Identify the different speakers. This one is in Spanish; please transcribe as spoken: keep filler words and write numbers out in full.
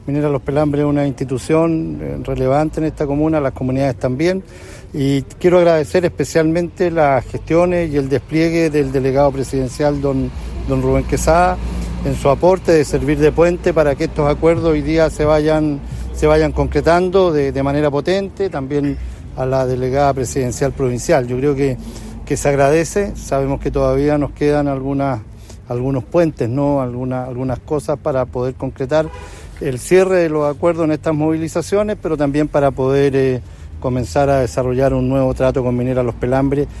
Speaker 1: Mineras Los Pelambres es una institución relevante en esta comuna, las comunidades también, y quiero agradecer especialmente las gestiones y el despliegue del delegado presidencial don, don Rubén Quesada en su aporte de servir de puente para que estos acuerdos hoy día se vayan, se vayan concretando de, de manera potente, también a la delegada presidencial provincial. Yo creo que, que se agradece, sabemos que todavía nos quedan algunas, algunos puentes, ¿no? Algunas, algunas cosas para poder concretar el cierre de los acuerdos en estas movilizaciones, pero también para poder eh, comenzar a desarrollar un nuevo trato con Mineras Los Pelambres.